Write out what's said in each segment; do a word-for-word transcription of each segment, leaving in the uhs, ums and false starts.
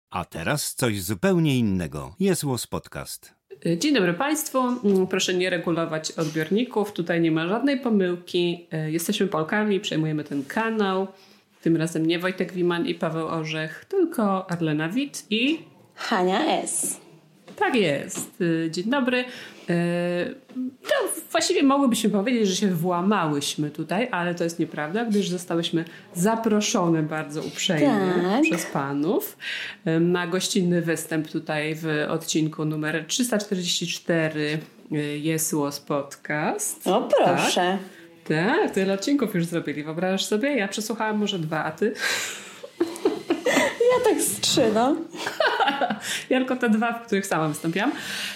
A teraz coś zupełnie innego. Jest Łos Podcast. Dzień dobry Państwu. Proszę nie regulować odbiorników. Tutaj nie ma żadnej pomyłki. Jesteśmy Polkami, przejmujemy ten kanał. Tym razem nie Wojtek Wiman i Paweł Orzech, tylko Arlena Wit i Hania S. Tak jest. Dzień dobry. No, właściwie mogłybyśmy powiedzieć, że się włamałyśmy tutaj, ale to jest nieprawda, gdyż zostałyśmy zaproszone bardzo uprzejmie tak. przez panów na gościnny występ tutaj w odcinku numer trzysta czterdzieści cztery Jest Łos Podcast. O proszę. Tak, tak, tyle odcinków już zrobili. Wyobrażasz sobie? Ja przesłuchałam może dwa, a ty? Ja tak z trzy, no. Ja tylko te dwa, w których sama wystąpiłam.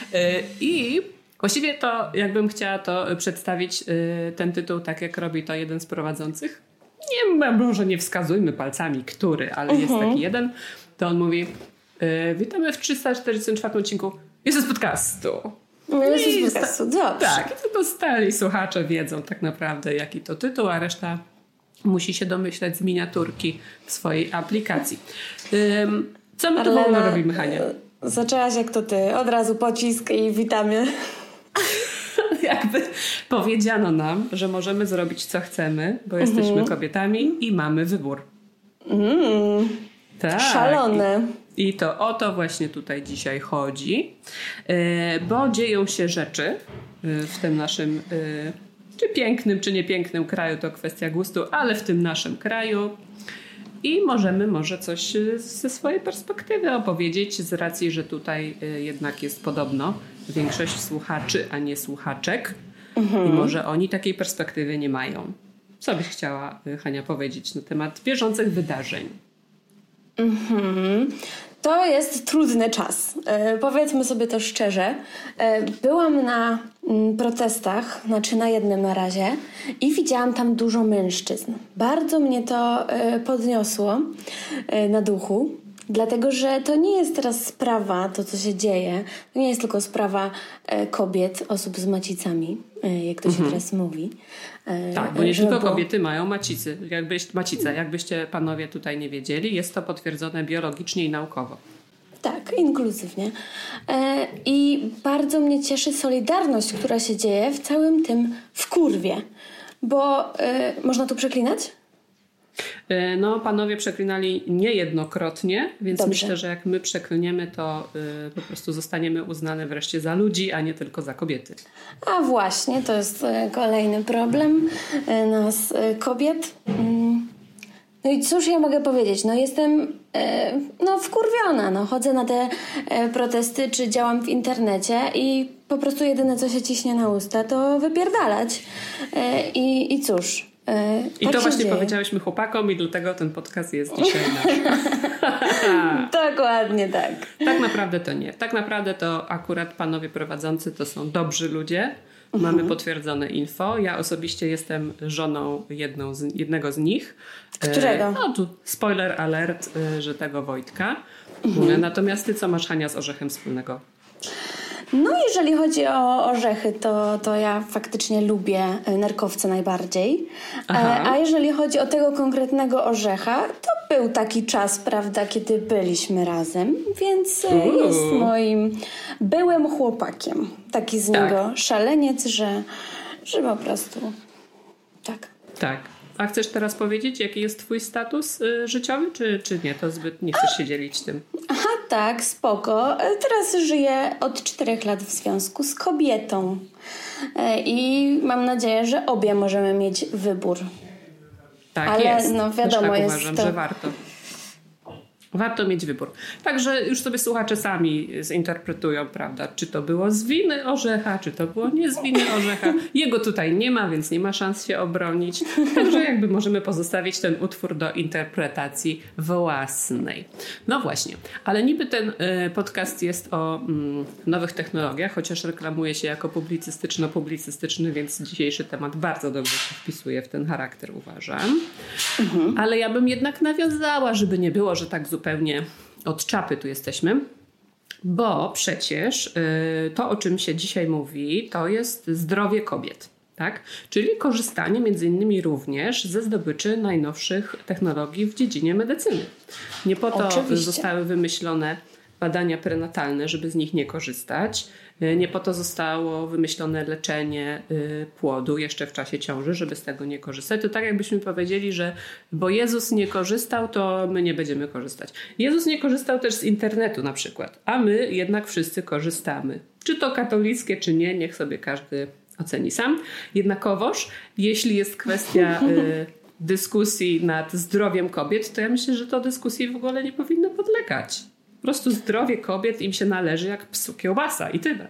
I właściwie to, jakbym chciała to przedstawić, ten tytuł, tak jak robi to jeden z prowadzących. Nie, może nie wskazujmy palcami, który, ale jest uh-huh. taki jeden. To on mówi, witamy w trzysta czterdziestym czwartym odcinku Jest Łos Podcastu. Jest Łos Podcastu, dobrze. Tak, i to stali słuchacze wiedzą tak naprawdę, jaki to tytuł, a reszta musi się domyślać z miniaturki w swojej aplikacji. Um, co my tu w ogóle robimy, Hania? Zaczęłaś jak to ty. Od razu pocisk i witamy. Jakby powiedziano nam, że możemy zrobić co chcemy, bo jesteśmy mhm. kobietami i mamy wybór. Mm, tak. Szalone. I, I to o to właśnie tutaj dzisiaj chodzi, yy, bo dzieją się rzeczy yy, w tym naszym... Yy, czy pięknym, czy niepięknym kraju, to kwestia gustu, ale w tym naszym kraju. I możemy może coś ze swojej perspektywy opowiedzieć, z racji, że tutaj jednak jest podobno większość słuchaczy, a nie słuchaczek. Mhm. I może oni takiej perspektywy nie mają. Co byś chciała, Hania, powiedzieć na temat bieżących wydarzeń? Mhm. To jest trudny czas. E, powiedzmy sobie to szczerze. E, byłam na m, protestach, znaczy na jednym na razie, i widziałam tam dużo mężczyzn. Bardzo mnie to e, podniosło e, na duchu, dlatego że to nie jest teraz sprawa, to co się dzieje, to nie jest tylko sprawa e, kobiet, osób z macicami, e, jak to się mhm. teraz mówi. E, tak, bo nie tylko było... kobiety mają macicy, jakbyś, macice. Jakbyście panowie tutaj nie wiedzieli, jest to potwierdzone biologicznie i naukowo. Tak, inkluzywnie. E, I bardzo mnie cieszy solidarność, która się dzieje w całym tym wkurwie. Bo e, można tu przeklinać? No, panowie przeklinali niejednokrotnie, więc Dobrze. Myślę, że jak my przeklniemy, to y, po prostu zostaniemy uznane wreszcie za ludzi, a nie tylko za kobiety. A właśnie, to jest y, kolejny problem y, nas, y, kobiet. Mm. No i cóż ja mogę powiedzieć? No jestem y, no wkurwiona. No. Chodzę na te y, protesty, czy działam w internecie i po prostu jedyne, co się ciśnie na usta, to wypierdalać. Y, i, I cóż... I tak to właśnie dzieje. Powiedziałyśmy chłopakom i dlatego ten podcast jest dzisiaj nasz. Dokładnie tak. Tak naprawdę to nie. Tak naprawdę to akurat panowie prowadzący to są dobrzy ludzie. Mhm. Mamy potwierdzone info. Ja osobiście jestem żoną jedną z, jednego z nich. Którego? No tu spoiler alert, że tego Wojtka. Mhm. Natomiast ty co masz, Hania, z Orzechem wspólnego? No jeżeli chodzi o orzechy, to, to ja faktycznie lubię nerkowce najbardziej. Aha. A jeżeli chodzi o tego konkretnego orzecha, to był taki czas, prawda, kiedy byliśmy razem, więc Uuu. jest moim byłym chłopakiem. Taki z tak. niego szaleniec, że, że po prostu tak. Tak. A chcesz teraz powiedzieć, jaki jest twój status y, życiowy, czy, czy nie? To zbyt nie chcesz się dzielić tym. Aha, tak, spoko. Teraz żyję od czterech lat w związku z kobietą. I mam nadzieję, że obie możemy mieć wybór. Tak Ale jest. no wiadomo, tak jest uważam, to... że warto. Warto mieć wybór. Także już sobie słuchacze sami zinterpretują, prawda, czy to było z winy Orzecha, czy to było nie z winy Orzecha. Jego tutaj nie ma, więc nie ma szans się obronić. Także jakby możemy pozostawić ten utwór do interpretacji własnej. No właśnie, ale niby ten y, podcast jest o mm, nowych technologiach, chociaż reklamuje się jako publicystyczno-publicystyczny, więc dzisiejszy temat bardzo dobrze się wpisuje w ten charakter, uważam. Mhm. Ale ja bym jednak nawiązała, żeby nie było, że tak zupełnie Zupełnie od czapy tu jesteśmy, bo przecież y, to, o czym się dzisiaj mówi, to jest zdrowie kobiet. Tak? Czyli korzystanie między innymi również ze zdobyczy najnowszych technologii w dziedzinie medycyny. Nie po to Oczywiście. zostały wymyślone badania prenatalne, żeby z nich nie korzystać. Nie po to zostało wymyślone leczenie płodu jeszcze w czasie ciąży, żeby z tego nie korzystać. To tak jakbyśmy powiedzieli, że bo Jezus nie korzystał, to my nie będziemy korzystać. Jezus nie korzystał też z internetu na przykład, a my jednak wszyscy korzystamy. Czy to katolickie, czy nie, niech sobie każdy oceni sam. Jednakowoż, jeśli jest kwestia y, dyskusji nad zdrowiem kobiet, to ja myślę, że to dyskusji w ogóle nie powinno podlegać. Po prostu zdrowie kobiet im się należy jak psu kiełbasa i tyle.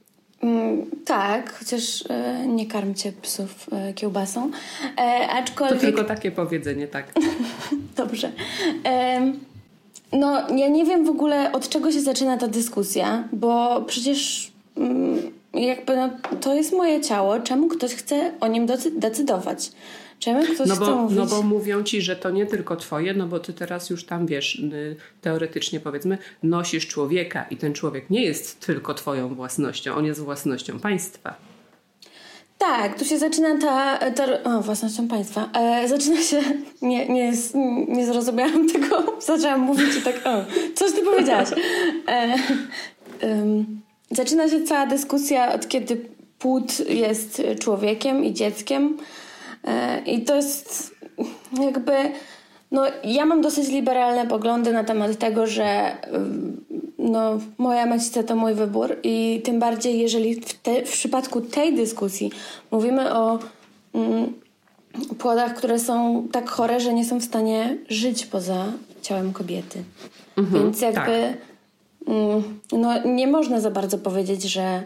Mm, tak, chociaż y, nie karmcie psów y, kiełbasą. E, aczkolwiek... To tylko takie powiedzenie, tak. Dobrze. E, no, ja nie wiem w ogóle, od czego się zaczyna ta dyskusja, bo przecież mm, jakby no, to jest moje ciało. Czemu ktoś chce o nim decydować? Czemu ktoś no chce bo, mówić? No bo mówią ci, że to nie tylko twoje, no bo ty teraz już tam wiesz, teoretycznie powiedzmy, nosisz człowieka i ten człowiek nie jest tylko twoją własnością, on jest własnością państwa. Tak, tu się zaczyna ta... ta o, własnością państwa. E, zaczyna się... Nie, nie, nie zrozumiałam tego. Zaczęłam mówić i tak... O, coś ty powiedziałaś. E, um, zaczyna się cała dyskusja od kiedy płód jest człowiekiem i dzieckiem. E, I to jest jakby... No, ja mam dosyć liberalne poglądy na temat tego, że no, moja macica to mój wybór i tym bardziej, jeżeli w, te, w przypadku tej dyskusji mówimy o mm, płodach, które są tak chore, że nie są w stanie żyć poza ciałem kobiety. Mhm, Więc jakby tak. mm, no, nie można za bardzo powiedzieć, że,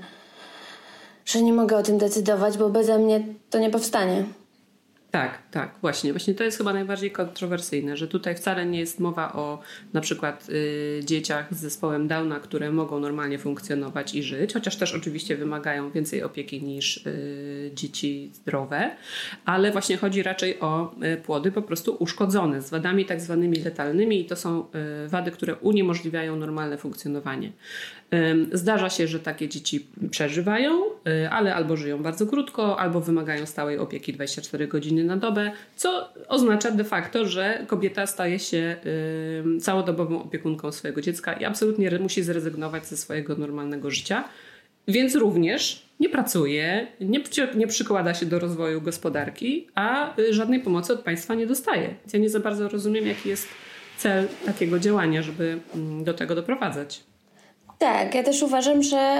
że nie mogę o tym decydować, bo beze mnie to nie powstanie. Tak, tak, właśnie. Właśnie to jest chyba najbardziej kontrowersyjne, że tutaj wcale nie jest mowa o na przykład y, dzieciach z zespołem Downa, które mogą normalnie funkcjonować i żyć, chociaż też oczywiście wymagają więcej opieki niż y, dzieci zdrowe, ale właśnie chodzi raczej o y, płody po prostu uszkodzone z wadami tak zwanymi letalnymi i to są y, wady, które uniemożliwiają normalne funkcjonowanie. Y, zdarza się, że takie dzieci przeżywają, y, ale albo żyją bardzo krótko, albo wymagają stałej opieki dwadzieścia cztery godziny na dobę, co oznacza de facto, że kobieta staje się y, całodobową opiekunką swojego dziecka i absolutnie musi zrezygnować ze swojego normalnego życia, więc również nie pracuje, nie, nie przykłada się do rozwoju gospodarki, a y, żadnej pomocy od państwa nie dostaje. Więc ja nie za bardzo rozumiem, jaki jest cel takiego działania, żeby y, do tego doprowadzać. Tak, ja też uważam, że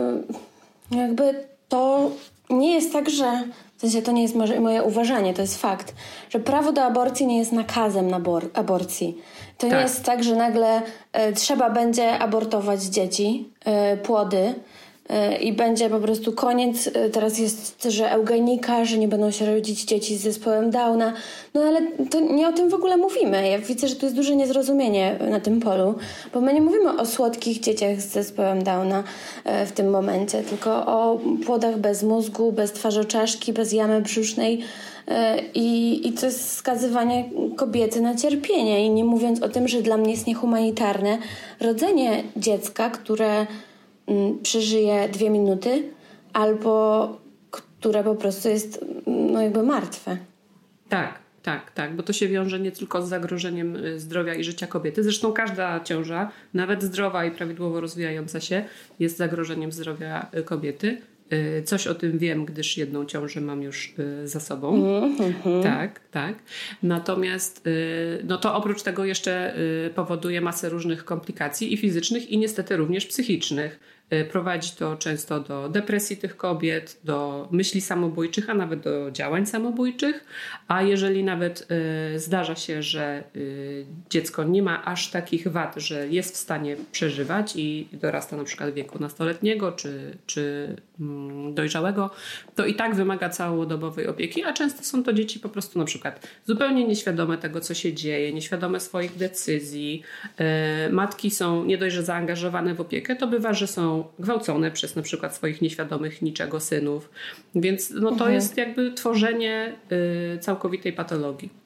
y, jakby to nie jest tak, że w sensie to nie jest może moje uważanie, to jest fakt, że prawo do aborcji nie jest nakazem na abor- aborcji. To tak. nie jest tak, że nagle y, trzeba będzie abortować dzieci, y, płody y, i będzie po prostu koniec. Y, teraz jest, że eugenika, że nie będą się rodzić dzieci z zespołem Downa. No ale to nie o tym w ogóle mówimy. Ja widzę, że tu jest duże niezrozumienie na tym polu, bo my nie mówimy o słodkich dzieciach z zespołem Downa y, w tym momencie, tylko o płodach bez mózgu, bez twarzoczaszki, bez jamy brzusznej. I, I to jest skazywanie kobiety na cierpienie. I nie mówiąc o tym, że dla mnie jest niehumanitarne rodzenie dziecka, które mm, przeżyje dwie minuty albo które po prostu jest no jakby martwe. Tak, tak, tak, bo to się wiąże nie tylko z zagrożeniem zdrowia i życia kobiety. Zresztą każda ciąża, nawet zdrowa i prawidłowo rozwijająca się, jest zagrożeniem zdrowia kobiety. Coś o tym wiem, gdyż jedną ciążę mam już za sobą. Mm-hmm. Tak, tak. Natomiast no to oprócz tego jeszcze powoduje masę różnych komplikacji i fizycznych, i niestety również psychicznych. Prowadzi to często do depresji tych kobiet, do myśli samobójczych, a nawet do działań samobójczych. A jeżeli nawet y, zdarza się, że y, dziecko nie ma aż takich wad, że jest w stanie przeżywać i dorasta na przykład wieku nastoletniego czy, czy mm, dojrzałego, to i tak wymaga całodobowej opieki, a często są to dzieci po prostu na przykład zupełnie nieświadome tego, co się dzieje, nieświadome swoich decyzji. Y, matki są nie dość, że zaangażowane w opiekę, to bywa, że są gwałcone przez na przykład swoich nieświadomych niczego synów. Więc no, to mhm. jest jakby tworzenie y, całkowitej patologii.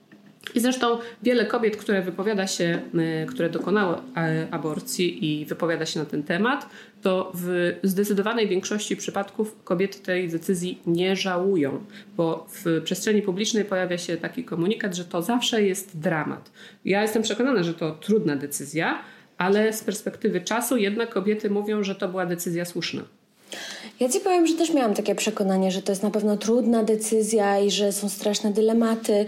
I zresztą wiele kobiet, które wypowiada się, które dokonały aborcji i wypowiada się na ten temat, to w zdecydowanej większości przypadków kobiety tej decyzji nie żałują, bo w przestrzeni publicznej pojawia się taki komunikat, że to zawsze jest dramat. Ja jestem przekonana, że to trudna decyzja, ale z perspektywy czasu jednak kobiety mówią, że to była decyzja słuszna. Ja ci powiem, że też miałam takie przekonanie, że to jest na pewno trudna decyzja i że są straszne dylematy,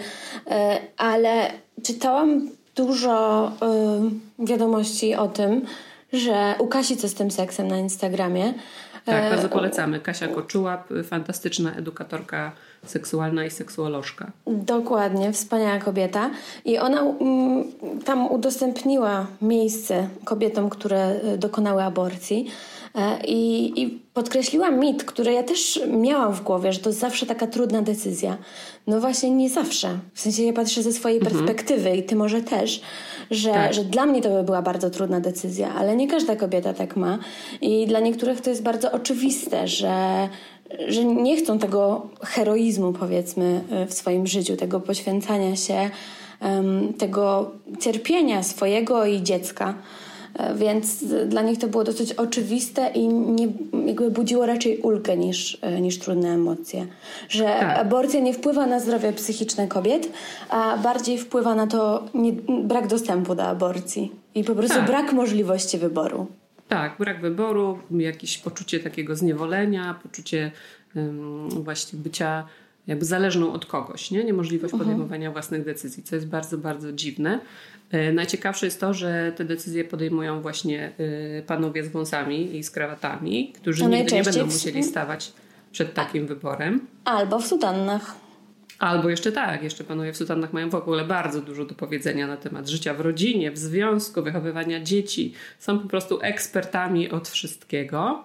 ale czytałam dużo wiadomości o tym, że u Kasi Co z tym seksem na Instagramie. Tak, bardzo polecamy. Kasia Koczułap, fantastyczna edukatorka seksualna i seksuolożka. Dokładnie, wspaniała kobieta. I ona mm, tam udostępniła miejsce kobietom, które dokonały aborcji. I, I podkreśliła mit, który ja też miałam w głowie, że to jest zawsze taka trudna decyzja. No właśnie nie zawsze. W sensie ja patrzę ze swojej mhm. perspektywy i ty może też, że, tak. że dla mnie to by była bardzo trudna decyzja, ale nie każda kobieta tak ma. I dla niektórych to jest bardzo oczywiste, że, że nie chcą tego heroizmu, powiedzmy, w swoim życiu, tego poświęcania się, tego cierpienia swojego i dziecka. Więc dla nich to było dosyć oczywiste i nie, jakby budziło raczej ulgę niż, niż trudne emocje. Że tak. aborcja nie wpływa na zdrowie psychiczne kobiet, a bardziej wpływa na to nie, brak dostępu do aborcji i po prostu tak. brak możliwości wyboru. Tak, brak wyboru, jakieś poczucie takiego zniewolenia, poczucie um, właśnie bycia jakby zależną od kogoś, nie? Niemożliwość podejmowania uh-huh. własnych decyzji, co jest bardzo, bardzo dziwne. E, najciekawsze jest to, że te decyzje podejmują właśnie y, panowie z wąsami i z krawatami, którzy no nigdy nie będą musieli stawać przed takim wyborem. Albo w sutannach. Albo jeszcze tak, jeszcze panowie w sutannach mają w ogóle bardzo dużo do powiedzenia na temat życia w rodzinie, w związku, wychowywania dzieci. Są po prostu ekspertami od wszystkiego.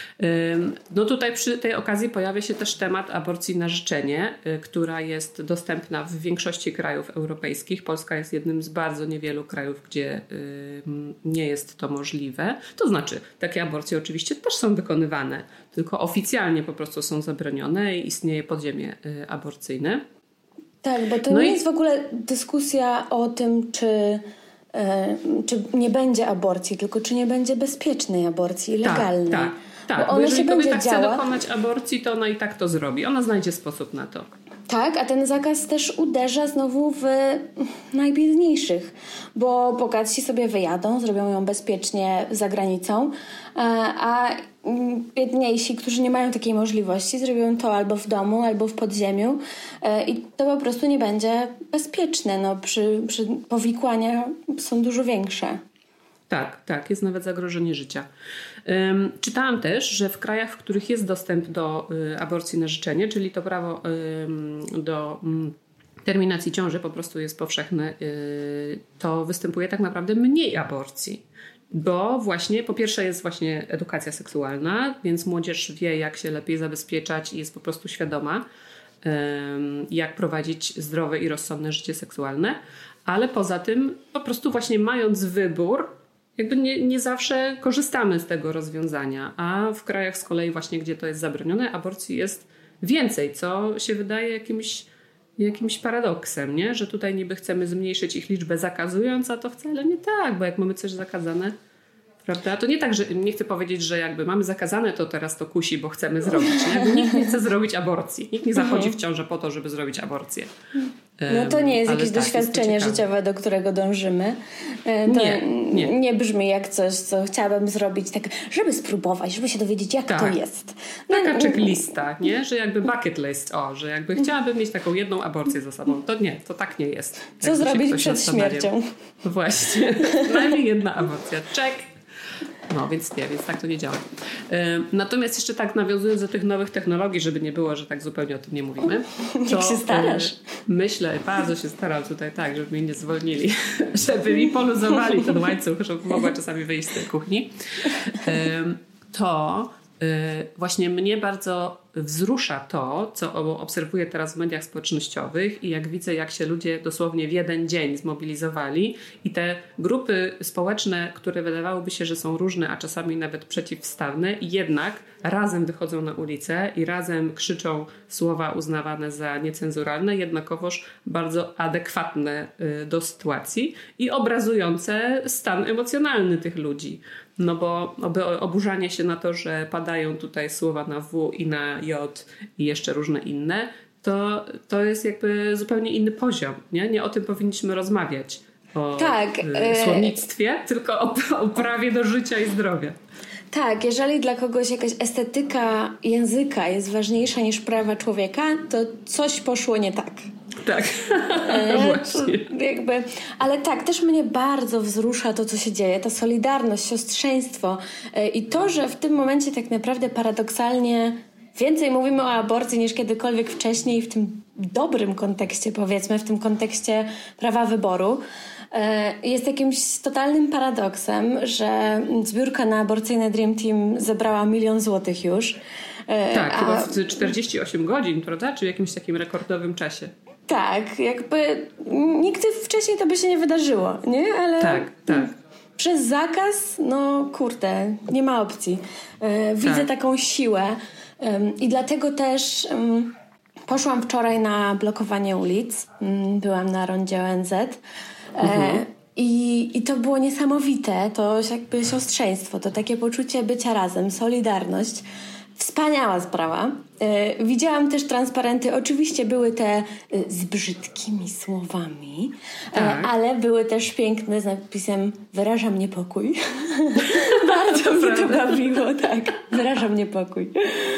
No tutaj przy tej okazji pojawia się też temat aborcji na życzenie, która jest dostępna w większości krajów europejskich. Polska jest jednym z bardzo niewielu krajów, gdzie nie jest to możliwe. To znaczy, takie aborcje oczywiście też są wykonywane, tylko oficjalnie po prostu są zabronione i istnieje podziemie aborcyjne. Tak, bo to no nie i... jest w ogóle dyskusja o tym, czy, e, czy nie będzie aborcji, tylko czy nie będzie bezpiecznej aborcji, legalnej. Tak, tak, tak. Bo, bo jeżeli kobieta chce dokonać aborcji, to ona i tak to zrobi. Ona znajdzie sposób na to. Tak, a ten zakaz też uderza znowu w najbiedniejszych, bo bogatsi sobie wyjadą, zrobią ją bezpiecznie za granicą, a biedniejsi, którzy nie mają takiej możliwości, zrobią to albo w domu, albo w podziemiu i to po prostu nie będzie bezpieczne. No, przy, przy powikłania są dużo większe. Tak, tak, jest nawet zagrożenie życia. Um, czytałam też, że w krajach, w których jest dostęp do y, aborcji na życzenie, czyli to prawo y, do y, terminacji ciąży po prostu jest powszechne, y, to występuje tak naprawdę mniej aborcji. Bo właśnie po pierwsze jest właśnie edukacja seksualna, więc młodzież wie, jak się lepiej zabezpieczać i jest po prostu świadoma, y, jak prowadzić zdrowe i rozsądne życie seksualne. Ale poza tym po prostu właśnie mając wybór, jakby nie, nie zawsze korzystamy z tego rozwiązania, a w krajach z kolei właśnie, gdzie to jest zabronione, aborcji jest więcej, co się wydaje jakimś, jakimś paradoksem, nie? Że tutaj niby chcemy zmniejszyć ich liczbę zakazując, a to wcale nie tak, bo jak mamy coś zakazane, prawda? To nie tak, że nie chcę powiedzieć, że jakby mamy zakazane, to teraz to kusi, bo chcemy zrobić. Nie? Nikt nie chce zrobić aborcji. Nikt nie zachodzi w ciążę po to, żeby zrobić aborcję. No to nie jest Ale jakieś tak, doświadczenie jest życiowe, do którego dążymy. To nie, nie. nie brzmi jak coś, co chciałabym zrobić, tak, żeby spróbować, żeby się dowiedzieć, jak tak. to jest. No, Taka checklista, nie? Że jakby bucket list, o, że jakby chciałabym mieć taką jedną aborcję za sobą. To nie, to tak nie jest. Co jakby zrobić przed śmiercią? Właśnie. Najmniej jedna aborcja. Check. No, więc nie, więc tak to nie działa. Natomiast jeszcze tak nawiązując do tych nowych technologii, żeby nie było, że tak zupełnie o tym nie mówimy. To jak się starasz? Myślę, bardzo się staram tutaj tak, żeby mnie nie zwolnili, żeby mi poluzowali ten łańcuch, żeby mogła czasami wyjść z tej kuchni. To właśnie mnie bardzo wzrusza to, co obserwuję teraz w mediach społecznościowych i jak widzę, jak się ludzie dosłownie w jeden dzień zmobilizowali i te grupy społeczne, które wydawałoby się, że są różne, a czasami nawet przeciwstawne, jednak razem wychodzą na ulicę i razem krzyczą słowa uznawane za niecenzuralne, jednakowoż bardzo adekwatne do sytuacji i obrazujące stan emocjonalny tych ludzi. No bo oburzanie się na to, że padają tutaj słowa na W i na J i jeszcze różne inne, to, to jest jakby zupełnie inny poziom. Nie, nie o tym powinniśmy rozmawiać. O tak, y, słownictwie, y- tylko o, o prawie do życia i zdrowia. Tak, jeżeli dla kogoś jakaś estetyka języka jest ważniejsza niż prawa człowieka, to coś poszło nie tak. Tak, e, właśnie. Jakby, ale tak, też mnie bardzo wzrusza to, co się dzieje. Ta solidarność, siostrzeństwo e, i to, że w tym momencie tak naprawdę paradoksalnie więcej mówimy o aborcji niż kiedykolwiek wcześniej w tym dobrym kontekście, powiedzmy, w tym kontekście prawa wyboru. Jest jakimś totalnym paradoksem, że zbiórka na aborcyjne Dream Team zebrała milion złotych już. Tak, a... chyba w czterdzieści osiem godzin, prawda? Czy w jakimś takim rekordowym czasie. Tak, jakby nigdy wcześniej to by się nie wydarzyło, nie? Ale tak, tak. Przez zakaz, no kurde, nie ma opcji. Widzę tak. taką siłę i dlatego też poszłam wczoraj na blokowanie ulic. Byłam na rondzie O N Z. Mhm. I, I to było niesamowite, to jakby siostrzeństwo, to takie poczucie bycia razem, solidarność. Wspaniała sprawa. E, widziałam też transparenty, oczywiście były te e, z brzydkimi słowami, e, ale były też piękne z napisem wyrażam niepokój. Bardzo mnie to bawiło, tak. Wyrażam niepokój.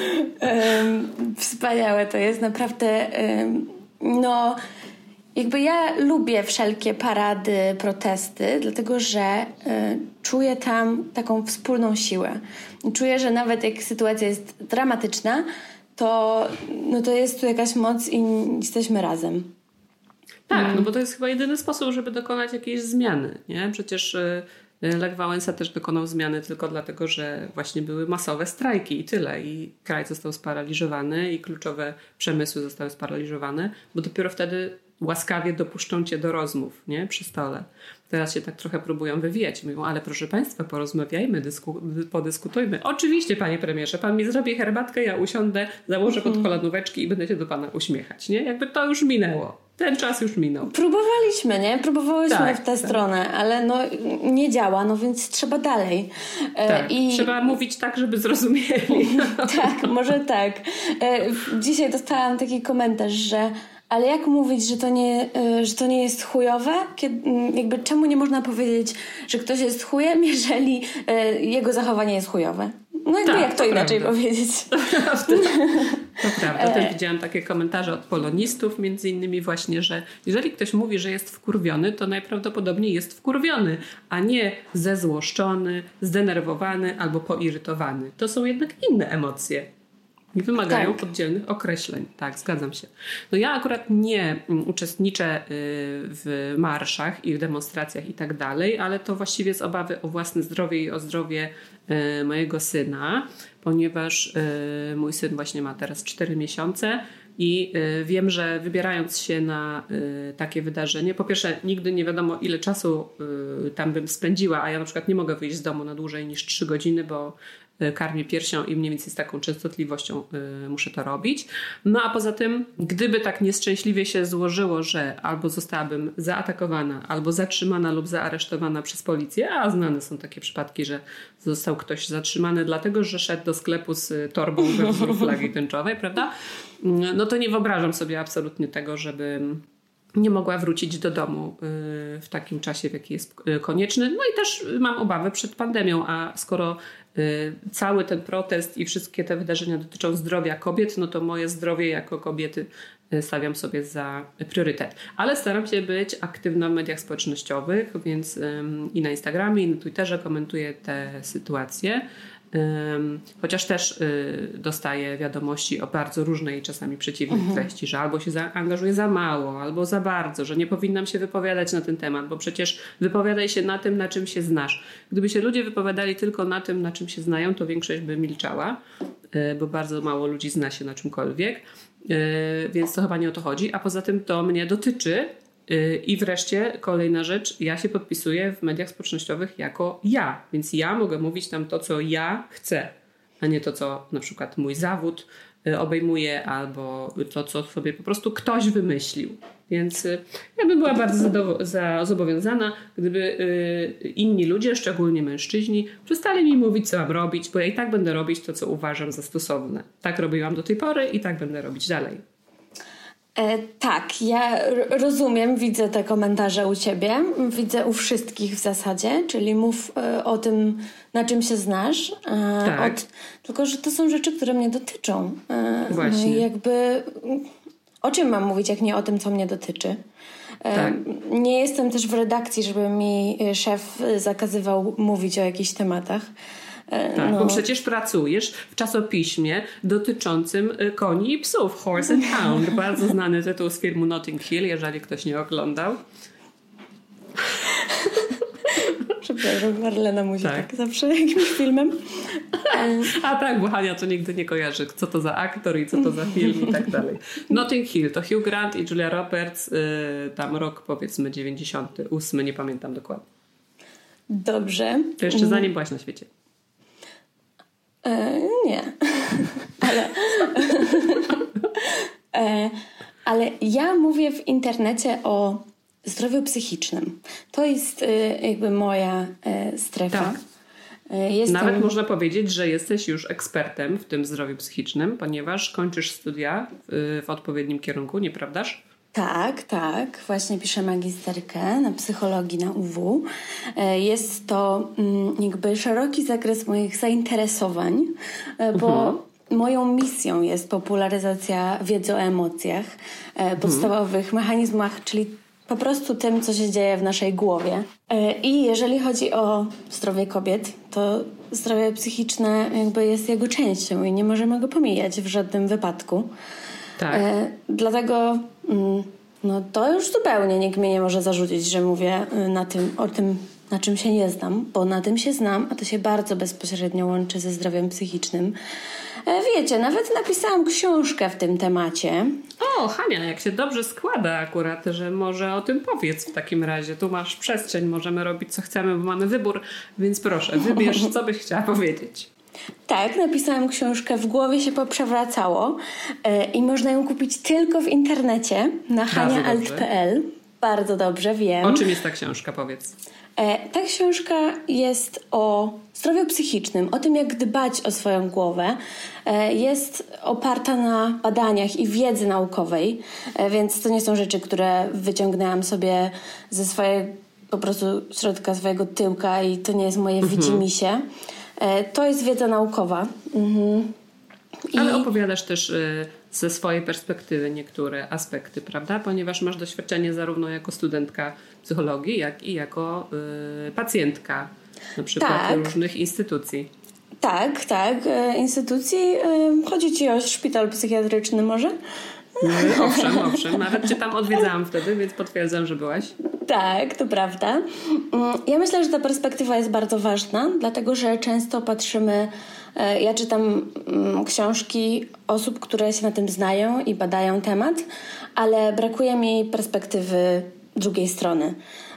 E, wspaniałe to jest, naprawdę e, no... Jakby ja lubię wszelkie parady, protesty, dlatego że y, czuję tam taką wspólną siłę. Czuję, że nawet jak sytuacja jest dramatyczna, to, no to jest tu jakaś moc i jesteśmy razem. Tak, mm. no bo to jest chyba jedyny sposób, żeby dokonać jakiejś zmiany. Nie? Przecież y, Lech Wałęsa też dokonał zmiany tylko dlatego, że właśnie były masowe strajki i tyle. I kraj został sparaliżowany i kluczowe przemysły zostały sparaliżowane, bo dopiero wtedy łaskawie dopuszczą cię do rozmów, nie? Przy stole. Teraz się tak trochę próbują wywijać. Mówią, ale proszę państwa, porozmawiajmy, dysku, podyskutujmy. Oczywiście, panie premierze, pan mi zrobi herbatkę, ja usiądę, założę pod kolanóweczki i będę się do pana uśmiechać, nie? Jakby to już minęło. Ten czas już minął. Próbowaliśmy, nie? Próbowałyśmy tak, w tę tak. stronę, ale no nie działa, no więc trzeba dalej. Tak, I... trzeba mówić tak, żeby zrozumieli. Tak, może tak. Dzisiaj dostałam taki komentarz, że ale jak mówić, że to nie, że to nie jest chujowe? Kiedy, jakby czemu nie można powiedzieć, że ktoś jest chujem, jeżeli jego zachowanie jest chujowe? No jakby tak, jak to, to inaczej prawda. powiedzieć? To prawda. Też widziałam takie komentarze od polonistów, między innymi właśnie, że jeżeli ktoś mówi, że jest wkurwiony, to najprawdopodobniej jest wkurwiony, a nie zezłoszczony, zdenerwowany albo poirytowany. To są jednak inne emocje. I wymagają tak. oddzielnych określeń. Tak, zgadzam się. No ja akurat nie uczestniczę w marszach i w demonstracjach i tak dalej, ale to właściwie z obawy o własne zdrowie i o zdrowie mojego syna, ponieważ mój syn właśnie ma teraz cztery miesiące i wiem, że wybierając się na takie wydarzenie, po pierwsze nigdy nie wiadomo ile czasu tam bym spędziła, a ja na przykład nie mogę wyjść z domu na dłużej niż trzy godziny, bo karmię piersią i mniej więcej z taką częstotliwością y, muszę to robić. No a poza tym, gdyby tak nieszczęśliwie się złożyło, że albo zostałabym zaatakowana, albo zatrzymana lub zaaresztowana przez policję, a znane są takie przypadki, że został ktoś zatrzymany dlatego, że szedł do sklepu z torbą we wzór flagi tęczowej, prawda? No to nie wyobrażam sobie absolutnie tego, żeby nie mogła wrócić do domu w takim czasie, w jaki jest konieczny. No i też mam obawy przed pandemią, a skoro cały ten protest i wszystkie te wydarzenia dotyczą zdrowia kobiet, no to moje zdrowie jako kobiety stawiam sobie za priorytet. Ale staram się być aktywna w mediach społecznościowych, więc i na Instagramie, i na Twitterze komentuję te sytuacje. Chociaż też dostaję wiadomości o bardzo różnej, czasami przeciwnej mhm. treści, że albo się zaangażuję za mało, albo za bardzo, że nie powinnam się wypowiadać na ten temat, bo przecież wypowiadaj się na tym, na czym się znasz. Gdyby się ludzie wypowiadali tylko na tym, na czym się znają, to większość by milczała. bo bardzo mało ludzi zna się na czymkolwiek, więc to chyba nie o to chodzi. A poza tym to mnie dotyczy. I wreszcie kolejna rzecz, ja się podpisuję w mediach społecznościowych jako ja, więc ja mogę mówić tam to, co ja chcę, a nie to, co na przykład mój zawód obejmuje albo to, co sobie po prostu ktoś wymyślił. Więc ja bym była bardzo zadow- za- zobowiązana, gdyby y, inni ludzie, szczególnie mężczyźni, przestali mi mówić, co mam robić, bo ja i tak będę robić to, co uważam za stosowne. Tak robiłam do tej pory i tak będę robić dalej. E, tak, ja r- rozumiem, widzę te komentarze u ciebie, widzę u wszystkich w zasadzie, czyli mów e, o tym, na czym się znasz, e, Tak. od, tylko że to są rzeczy, które mnie dotyczą. E, Właśnie. No i jakby o czym mam mówić, jak nie o tym, co mnie dotyczy? E, Tak. Nie jestem też w redakcji, żeby mi szef zakazywał mówić o jakichś tematach. Tak, no. bo przecież pracujesz w czasopiśmie dotyczącym koni i psów. Horse and Hound. Bardzo znany tytuł z filmu Notting Hill, jeżeli ktoś nie oglądał. Przepraszam, Marlena musi Tak. tak zawsze jakimś filmem. A tak, bo Hania to nigdy nie kojarzy, co to za aktor i co to za film i tak dalej. Notting Hill to Hugh Grant i Julia Roberts. Yy, tam rok powiedzmy dziewięćdziesiąty ósmy, nie pamiętam dokładnie. Dobrze. To jeszcze zanim byłaś na świecie. E, nie. ale, e, ale ja mówię w internecie o zdrowiu psychicznym. To jest e, jakby moja e, strefa. Tak. E, jestem... Nawet można powiedzieć, że jesteś już ekspertem w tym zdrowiu psychicznym, ponieważ kończysz studia w, w odpowiednim kierunku, nieprawdaż? Tak, tak. Właśnie piszę magisterkę na psychologii na U W. Jest to jakby szeroki zakres moich zainteresowań, bo mhm. moją misją jest popularyzacja wiedzy o emocjach, podstawowych mhm. mechanizmach, czyli po prostu tym, co się dzieje w naszej głowie. I jeżeli chodzi o zdrowie kobiet, to zdrowie psychiczne jakby jest jego częścią i nie możemy go pomijać w żadnym wypadku. Tak. E, dlatego mm, no to już zupełnie nikt mnie nie może zarzucić, że mówię na tym, o tym, na czym się nie znam, bo na tym się znam, a to się bardzo bezpośrednio łączy ze zdrowiem psychicznym. E, wiecie, nawet napisałam książkę w tym temacie. O, Hania, jak się dobrze składa akurat, że może o tym powiedz w takim razie. Tu masz przestrzeń, możemy robić co chcemy, bo mamy wybór, więc proszę, wybierz, co byś chciała powiedzieć. Tak, napisałam książkę W głowie się poprzewracało yy, i można ją kupić tylko w internecie na hania alt kropka p l. Bardzo dobrze, wiem. O czym jest ta książka, powiedz? E, ta książka jest o zdrowiu psychicznym, o tym, jak dbać o swoją głowę. E, jest oparta na badaniach i wiedzy naukowej, e, więc to nie są rzeczy, które wyciągnęłam sobie ze swojego po prostu środka swojego tyłka i to nie jest moje mhm. widzimisię. To jest wiedza naukowa. Mhm. I... Ale opowiadasz też y, ze swojej perspektywy niektóre aspekty, prawda? Ponieważ masz doświadczenie zarówno jako studentka psychologii, jak i jako y, pacjentka na przykład tak. różnych instytucji. Tak, tak. Instytucji. Chodzi ci o szpital psychiatryczny może? No, owszem, owszem. Nawet cię tam odwiedzałam wtedy, więc potwierdzam, że byłaś. Tak, to prawda. Ja myślę, że ta perspektywa jest bardzo ważna, dlatego że często patrzymy, ja czytam książki osób, które się na tym znają i badają temat, ale brakuje mi perspektywy drugiej strony.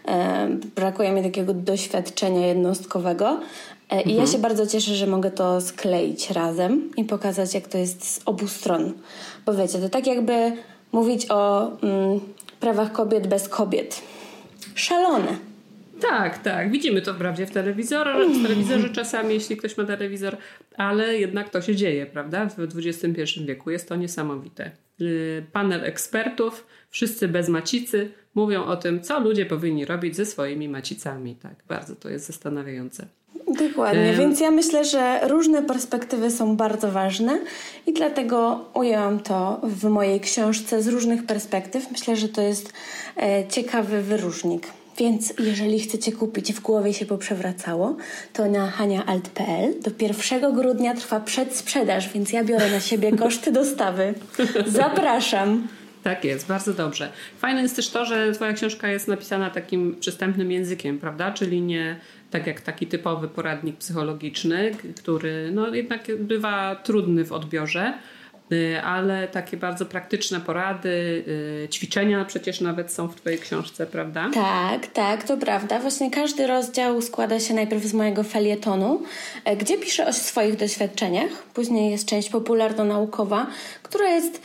Brakuje mi takiego doświadczenia jednostkowego i mhm. ja się bardzo cieszę, że mogę to skleić razem i pokazać, jak to jest z obu stron. Bo wiecie, to tak jakby mówić o mm, prawach kobiet bez kobiet. Szalone. Tak, tak. Widzimy to wprawdzie w telewizorze, w telewizorze czasami, jeśli ktoś ma telewizor, ale jednak to się dzieje, prawda? W dwudziestym pierwszym wieku jest to niesamowite. Panel ekspertów, wszyscy bez macicy, mówią o tym, co ludzie powinni robić ze swoimi macicami. Tak, bardzo to jest zastanawiające. Dokładnie, um, więc ja myślę, że różne perspektywy są bardzo ważne i dlatego ujęłam to w mojej książce z różnych perspektyw. Myślę, że to jest e, ciekawy wyróżnik. Więc jeżeli chcecie kupić W głowie się poprzewracało, to na hania alt kropka p l do pierwszego grudnia trwa przedsprzedaż, więc ja biorę na siebie koszty dostawy. Zapraszam. Tak jest, bardzo dobrze. Fajne jest też to, że twoja książka jest napisana takim przystępnym językiem, prawda? Czyli nie tak jak taki typowy poradnik psychologiczny, który no jednak bywa trudny w odbiorze, ale takie bardzo praktyczne porady, ćwiczenia przecież nawet są w twojej książce, prawda? Tak, tak, to prawda. Właśnie każdy rozdział składa się najpierw z mojego felietonu, gdzie piszę o swoich doświadczeniach. Później jest część popularno-naukowa, która jest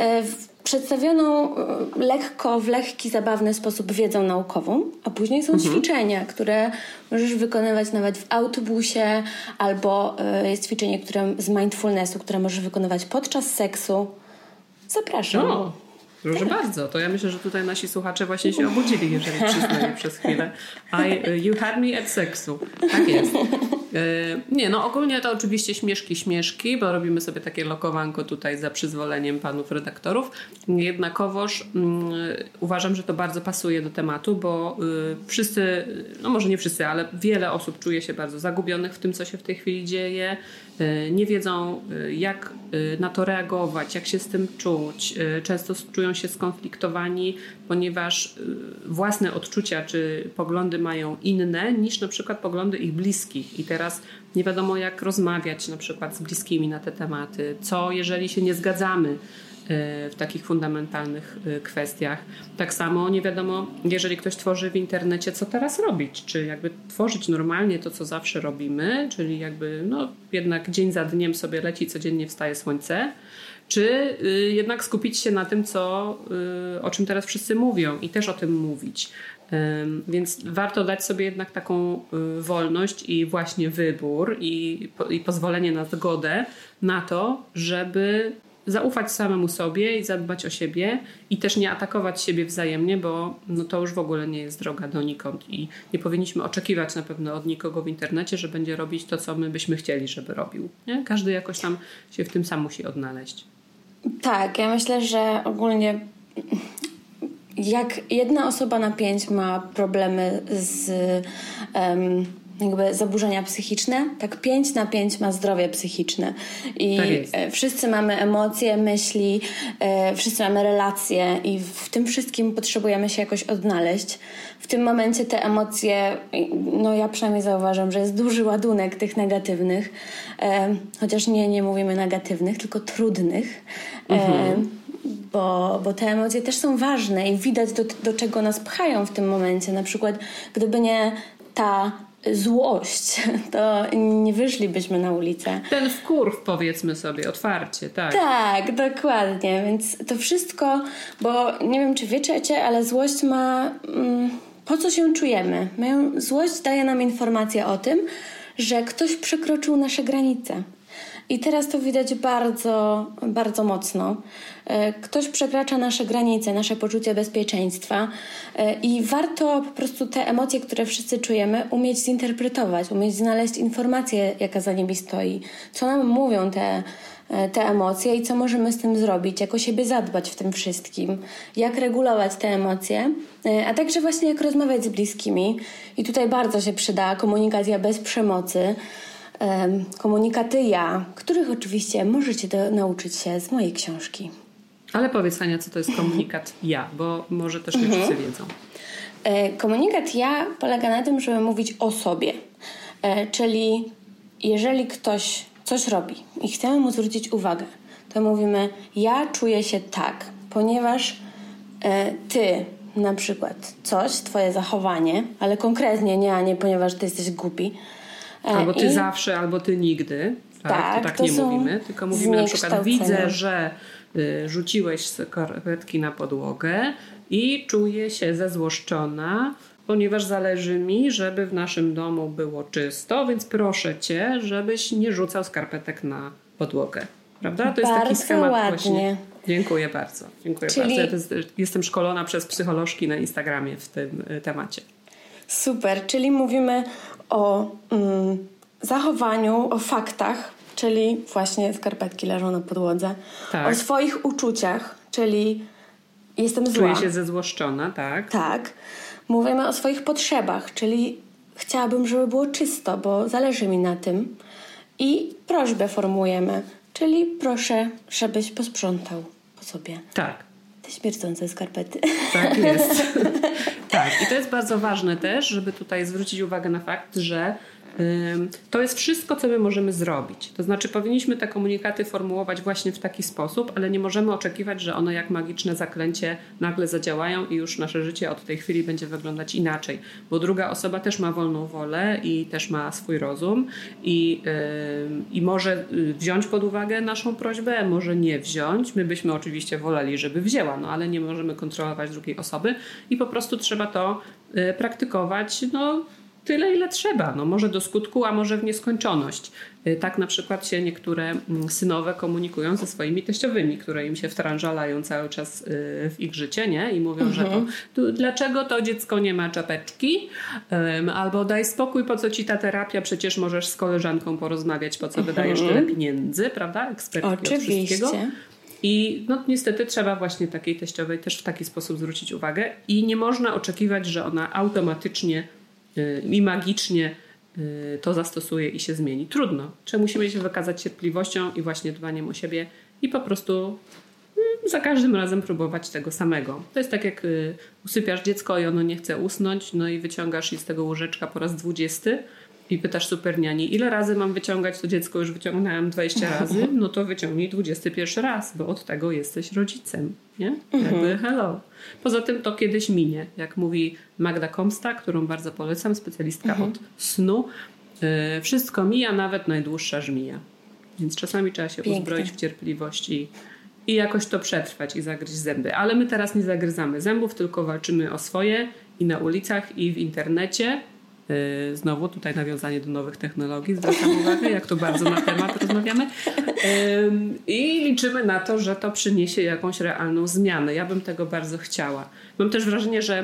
przedstawioną lekko, w lekki, zabawny sposób wiedzą naukową, a później są mhm. ćwiczenia, które możesz wykonywać nawet w autobusie, albo jest ćwiczenie które, z mindfulnessu, które możesz wykonywać podczas seksu. Zapraszam. No. Proszę tak. bardzo. To ja myślę, że tutaj nasi słuchacze właśnie się obudzili, jeżeli przysnęli przez chwilę. I, you had me at seksu. Tak jest. Nie, no ogólnie to oczywiście śmieszki, śmieszki, bo robimy sobie takie lokowanko tutaj za przyzwoleniem panów redaktorów. Jednakowoż um, uważam, że to bardzo pasuje do tematu, bo y, wszyscy, no może nie wszyscy, ale wiele osób czuje się bardzo zagubionych w tym, co się w tej chwili dzieje. Y, nie wiedzą, y, jak y, na to reagować, jak się z tym czuć. Y, często czują się skonfliktowani, ponieważ y, własne odczucia czy poglądy mają inne niż na przykład poglądy ich bliskich. I teraz nie wiadomo, jak rozmawiać na przykład z bliskimi na te tematy. Co, jeżeli się nie zgadzamy w takich fundamentalnych kwestiach. Tak samo nie wiadomo, jeżeli ktoś tworzy w internecie, co teraz robić. Czy jakby tworzyć normalnie to, co zawsze robimy, czyli jakby no jednak dzień za dniem sobie leci, codziennie wstaje słońce, czy y, jednak skupić się na tym, co, y, o czym teraz wszyscy mówią i też o tym mówić. Więc warto dać sobie jednak taką wolność i właśnie wybór i, i pozwolenie na zgodę na to, żeby zaufać samemu sobie i zadbać o siebie i też nie atakować siebie wzajemnie, bo no to już w ogóle nie jest droga donikąd i nie powinniśmy oczekiwać na pewno od nikogo w internecie, że będzie robić to, co my byśmy chcieli, żeby robił. Nie? Każdy jakoś tam się w tym sam musi odnaleźć. Tak, ja myślę, że ogólnie jak jedna osoba na pięć ma problemy z um, jakby zaburzenia psychiczne, tak pięć na pięć ma zdrowie psychiczne. I tak wszyscy mamy emocje, myśli, e, wszyscy mamy relacje i w tym wszystkim potrzebujemy się jakoś odnaleźć. W tym momencie te emocje, no ja przynajmniej zauważam, że jest duży ładunek tych negatywnych, e, chociaż nie, nie mówimy negatywnych, tylko trudnych. Mhm. E, Bo, bo te emocje też są ważne i widać do, do czego nas pchają w tym momencie. Na przykład gdyby nie ta złość, to nie wyszlibyśmy na ulicę. Ten wkurw, powiedzmy sobie otwarcie, tak. Tak, dokładnie. Więc to wszystko, bo nie wiem czy wiecie, ale złość ma... Mm, po co się czujemy? My, złość daje nam informację o tym, że ktoś przekroczył nasze granice. I teraz to widać bardzo, bardzo mocno. Ktoś przekracza nasze granice, nasze poczucie bezpieczeństwa i warto po prostu te emocje, które wszyscy czujemy, umieć zinterpretować, umieć znaleźć informację, jaka za nimi stoi. Co nam mówią te, te emocje i co możemy z tym zrobić, jak o siebie zadbać w tym wszystkim, jak regulować te emocje, a także właśnie jak rozmawiać z bliskimi. I tutaj bardzo się przyda komunikacja bez przemocy, komunikaty ja, których oczywiście możecie do, nauczyć się z mojej książki. Ale powiedz, Hania, co to jest komunikat ja, bo może też nie mhm. wszyscy wiedzą. Komunikat ja polega na tym, żeby mówić o sobie. Czyli jeżeli ktoś coś robi i chcemy mu zwrócić uwagę, to mówimy ja czuję się tak, ponieważ ty na przykład coś, twoje zachowanie, ale konkretnie nie, a nie ponieważ ty jesteś głupi, albo ty I... zawsze, albo ty nigdy. Tak, tak, to tak to nie mówimy. Tylko mówimy na przykład widzę, że y, rzuciłeś skarpetki na podłogę i czuję się zezłoszczona, ponieważ zależy mi, żeby w naszym domu było czysto, więc proszę cię, żebyś nie rzucał skarpetek na podłogę. Prawda? To jest bardzo taki schemat ładnie. Właśnie. Dziękuję bardzo. Dziękuję Czyli... bardzo. Ja to jest, jestem szkolona przez psycholożki na Instagramie w tym y, temacie. Super, czyli mówimy o mm, zachowaniu, o faktach, czyli właśnie skarpetki leżą na podłodze, tak. O swoich uczuciach, czyli jestem zła. Czuję się zezłoszczona, tak. Tak. Mówimy o swoich potrzebach, czyli chciałabym, żeby było czysto, bo zależy mi na tym. I prośbę formułujemy, czyli proszę, żebyś posprzątał po sobie. Tak. Te śmierdzące skarpety. Tak jest. Tak, i to jest bardzo ważne też, żeby tutaj zwrócić uwagę na fakt, że to jest wszystko, co my możemy zrobić. To znaczy powinniśmy te komunikaty formułować właśnie w taki sposób, ale nie możemy oczekiwać, że one jak magiczne zaklęcie nagle zadziałają i już nasze życie od tej chwili będzie wyglądać inaczej. Bo druga osoba też ma wolną wolę i też ma swój rozum i, yy, i może wziąć pod uwagę naszą prośbę, może nie wziąć. My byśmy oczywiście woleli, żeby wzięła, no ale nie możemy kontrolować drugiej osoby i po prostu trzeba to yy, praktykować, no tyle, ile trzeba. No, może do skutku, a może w nieskończoność. Tak na przykład się niektóre synowe komunikują ze swoimi teściowymi, które im się wtrążalają cały czas w ich życie, nie? I mówią, mhm. że to, to dlaczego to dziecko nie ma czapeczki? Um, albo daj spokój, po co ci ta terapia? Przecież możesz z koleżanką porozmawiać, po co mhm. wydajesz tyle pieniędzy, prawda? Ekspertki od wszystkiego. I no, niestety trzeba właśnie takiej teściowej też w taki sposób zwrócić uwagę i nie można oczekiwać, że ona automatycznie i magicznie to zastosuje i się zmieni. Trudno. Trzeba musimy się wykazać cierpliwością i właśnie dbaniem o siebie i po prostu za każdym razem próbować tego samego. To jest tak, jak usypiasz dziecko i ono nie chce usnąć, no i wyciągasz je z tego łóżeczka po raz dwudziesty i pytasz superniani, ile razy mam wyciągać to dziecko? Już wyciągnąłem dwadzieścia razy, no to wyciągnij dwudziesty pierwszy raz, bo od tego jesteś rodzicem, nie? Jakby hello. Poza tym to kiedyś minie, jak mówi Magda Komsta, którą bardzo polecam, specjalistka mhm. od snu. Yy, wszystko mija, nawet najdłuższa żmija. Więc czasami trzeba się Piękne. uzbroić w cierpliwość i, i jakoś to przetrwać i zagryźć zęby. Ale my teraz nie zagryzamy zębów, tylko walczymy o swoje i na ulicach, i w internecie. Yy, znowu tutaj nawiązanie do nowych technologii, zwracam uwagę, jak to bardzo na temat rozmawiamy. Yy, I liczymy na to, że to przyniesie jakąś realną zmianę. Ja bym tego bardzo chciała. Mam też wrażenie, że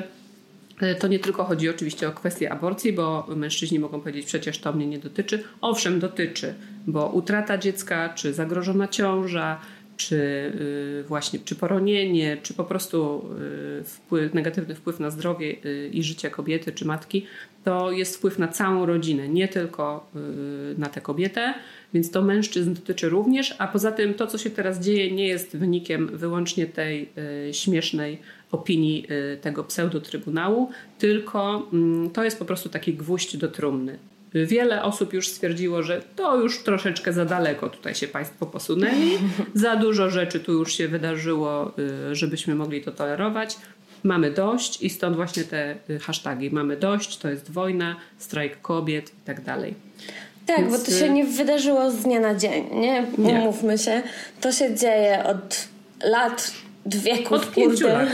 to nie tylko chodzi oczywiście o kwestię aborcji, bo mężczyźni mogą powiedzieć, przecież to mnie nie dotyczy. Owszem, dotyczy, bo utrata dziecka, czy zagrożona ciąża, czy y, właśnie czy poronienie, czy po prostu y, wpływ, negatywny wpływ na zdrowie y, i życie kobiety czy matki, to jest wpływ na całą rodzinę, nie tylko y, na tę kobietę, więc to mężczyzn dotyczy również, a poza tym to, co się teraz dzieje, nie jest wynikiem wyłącznie tej y, śmiesznej opinii y, tego pseudotrybunału, tylko y, to jest po prostu taki gwóźdź do trumny. Wiele osób już stwierdziło, że to już troszeczkę za daleko tutaj się państwo posunęli. Za dużo rzeczy tu już się wydarzyło, żebyśmy mogli to tolerować. Mamy dość i stąd właśnie te hasztagi. Mamy dość, to jest wojna, strajk kobiet i tak dalej. Tak, Więc... bo to się nie wydarzyło z dnia na dzień, nie? Umówmy się. To się dzieje od lat, wieków. Od pięciu lat.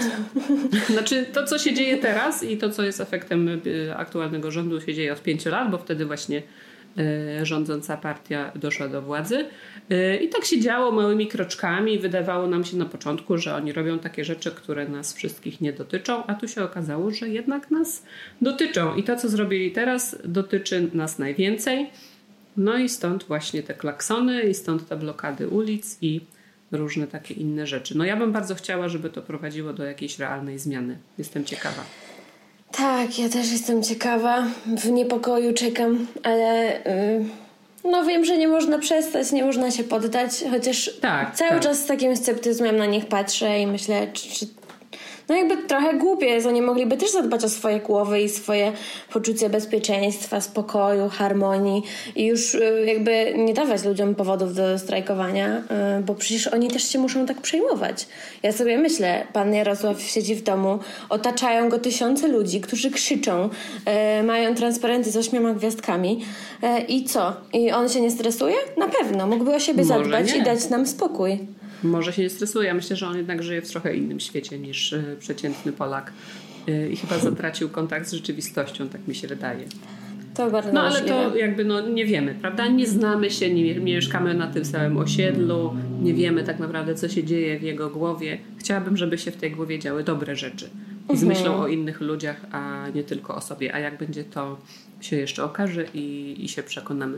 Znaczy to, co się dzieje teraz i to, co jest efektem aktualnego rządu, się dzieje od pięciu lat, bo wtedy właśnie y, rządząca partia doszła do władzy. Y, I tak się działo małymi kroczkami. Wydawało nam się na początku, że oni robią takie rzeczy, które nas wszystkich nie dotyczą, a tu się okazało, że jednak nas dotyczą. I to, co zrobili teraz, dotyczy nas najwięcej. No i stąd właśnie te klaksony i stąd te blokady ulic i różne takie inne rzeczy. No ja bym bardzo chciała, żeby to prowadziło do jakiejś realnej zmiany. Jestem ciekawa. Tak, ja też jestem ciekawa. W niepokoju czekam, ale yy, no wiem, że nie można przestać, nie można się poddać, chociaż tak, cały tak. czas z takim sceptyzmem na nich patrzę i myślę, czy, czy no jakby trochę głupie jest. Oni mogliby też zadbać o swoje głowy i swoje poczucie bezpieczeństwa, spokoju, harmonii i już jakby nie dawać ludziom powodów do strajkowania, bo przecież oni też się muszą tak przejmować. Ja sobie myślę, pan Jarosław siedzi w domu, otaczają go tysiące ludzi, którzy krzyczą, mają transparenty z ośmioma gwiazdkami i co? I on się nie stresuje? Na pewno. Mógłby o siebie Może zadbać nie. i dać nam spokój. Może się nie stresuje. Ja myślę, że on jednak żyje w trochę innym świecie niż y, przeciętny Polak y, i chyba zatracił kontakt z rzeczywistością, tak mi się wydaje. To bardzo No ale możliwe. to jakby no nie wiemy, prawda? Nie znamy się, nie, nie mieszkamy na tym samym osiedlu, nie wiemy tak naprawdę, co się dzieje w jego głowie. Chciałabym, żeby się w tej głowie działy dobre rzeczy i z myślą o innych ludziach, a nie tylko o sobie. A jak będzie, to się jeszcze okaże i, i się przekonamy.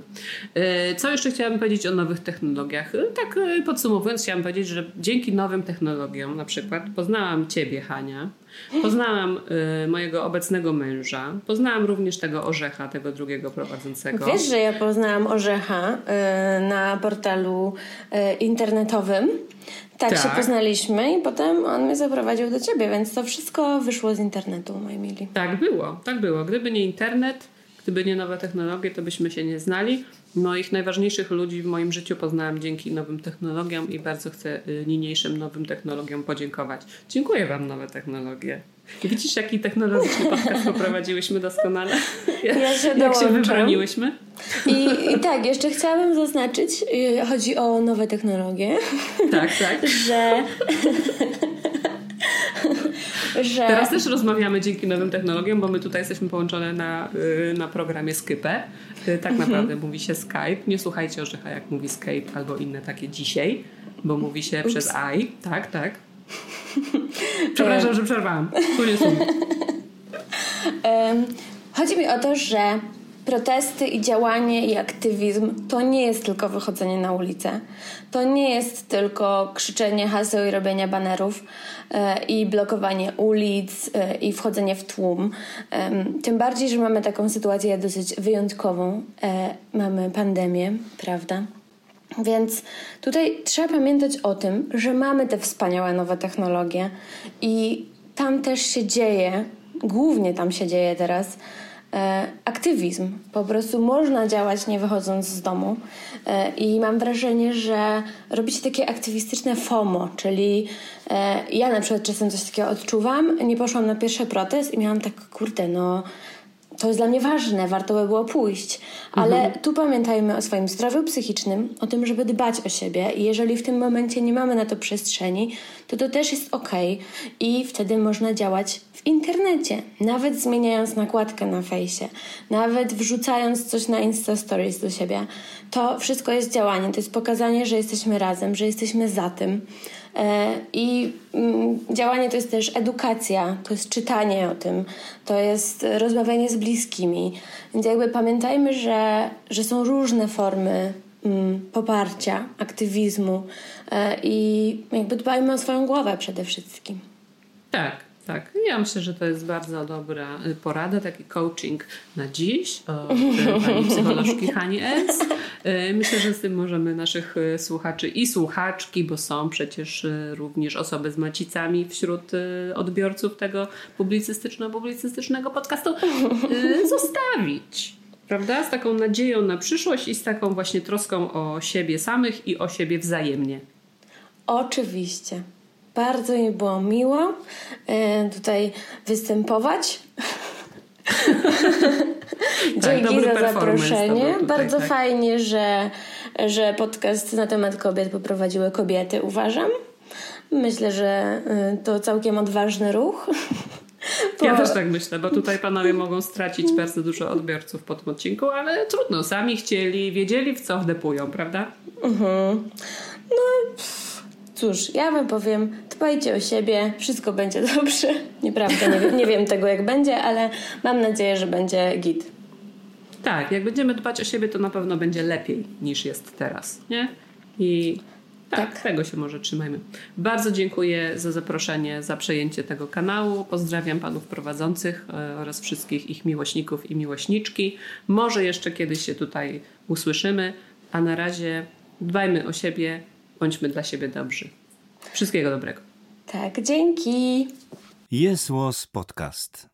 Co jeszcze chciałabym powiedzieć o nowych technologiach? Tak podsumowując, chciałam powiedzieć, że dzięki nowym technologiom, na przykład poznałam Ciebie, Hania, Poznałam y, mojego obecnego męża. Poznałam również tego Orzecha, tego drugiego prowadzącego. Wiesz, że ja poznałam Orzecha y, na portalu y, internetowym. Tak, tak się poznaliśmy i potem on mnie zaprowadził do ciebie, więc to wszystko wyszło z internetu, moi mili. Tak było, tak było. Gdyby nie internet, gdyby nie nowe technologie, to byśmy się nie znali. Moich najważniejszych ludzi w moim życiu poznałam dzięki nowym technologiom i bardzo chcę niniejszym nowym technologiom podziękować. Dziękuję wam, nowe technologie. I widzisz, jaki technologiczny podcast poprowadziłyśmy doskonale? Ja się Jak się wybroniłyśmy? I, I tak, jeszcze chciałabym zaznaczyć, chodzi o nowe technologie. Tak, tak. Że... że... Teraz też rozmawiamy dzięki nowym technologiom, bo my tutaj jesteśmy połączone na, na programie Skype. Tak mhm. naprawdę mówi się Skype. Nie słuchajcie Orzecha, jak mówi Skype albo inne takie dzisiaj, bo mówi się Ups. przez I. Tak, tak. Przepraszam, że przerwałam. Koniec um, Chodzi mi o to, że protesty i działanie i aktywizm to nie jest tylko wychodzenie na ulicę. To nie jest tylko krzyczenie haseł i robienie banerów e, i blokowanie ulic e, i wchodzenie w tłum. E, tym bardziej, że mamy taką sytuację dosyć wyjątkową. E, mamy pandemię, prawda? Więc tutaj trzeba pamiętać o tym, że mamy te wspaniałe nowe technologie i tam też się dzieje, głównie tam się dzieje teraz, e, aktywizm. Po prostu można działać nie wychodząc z domu e, i mam wrażenie, że robi się takie aktywistyczne FOMO, czyli e, ja na przykład czasem coś takiego odczuwam, nie poszłam na pierwszy protest i miałam tak, kurde, no to jest dla mnie ważne, warto by było pójść. Ale mhm. tu pamiętajmy o swoim zdrowiu psychicznym, o tym, żeby dbać o siebie i jeżeli w tym momencie nie mamy na to przestrzeni, to to też jest okej i wtedy można działać w internecie. Nawet zmieniając nakładkę na fejsie, nawet wrzucając coś na Insta Stories do siebie. To wszystko jest działanie, to jest pokazanie, że jesteśmy razem, że jesteśmy za tym. I działanie to jest też edukacja, to jest czytanie o tym, to jest rozmawianie z bliskimi. Więc jakby pamiętajmy, że, że są różne formy mm, poparcia, aktywizmu i jakby dbajmy o swoją głowę przede wszystkim. Tak. Tak, ja myślę, że to jest bardzo dobra porada, taki coaching na dziś od pani psycholożki Hani S. Myślę, że z tym możemy naszych słuchaczy i słuchaczki, bo są przecież również osoby z macicami wśród odbiorców tego publicystyczno-publicystycznego podcastu, zostawić. Prawda? Z taką nadzieją na przyszłość i z taką właśnie troską o siebie samych i o siebie wzajemnie. Oczywiście. Bardzo mi było miło e, tutaj występować. Dzięki tak, za zaproszenie. Tutaj, Bardzo tak. fajnie, że, że podcast na temat kobiet poprowadziły kobiety, uważam. Myślę, że to całkiem odważny ruch. Bo... Ja też tak myślę, bo tutaj panowie mogą stracić bardzo dużo odbiorców po tym odcinku, ale trudno, sami chcieli, wiedzieli w co wdepują, prawda? Mhm. No... Cóż, ja wam powiem, dbajcie o siebie, wszystko będzie dobrze. Nieprawda, nie wiem, nie wiem tego jak będzie, ale mam nadzieję, że będzie git. Tak, jak będziemy dbać o siebie, to na pewno będzie lepiej niż jest teraz, nie? I tak, tak, tego się może trzymajmy. Bardzo dziękuję za zaproszenie, za przejęcie tego kanału. Pozdrawiam panów prowadzących oraz wszystkich ich miłośników i miłośniczki. Może jeszcze kiedyś się tutaj usłyszymy, a na razie dbajmy o siebie, bądźmy dla siebie dobrzy. Wszystkiego dobrego. Tak, dzięki. Jest Łos Podcast.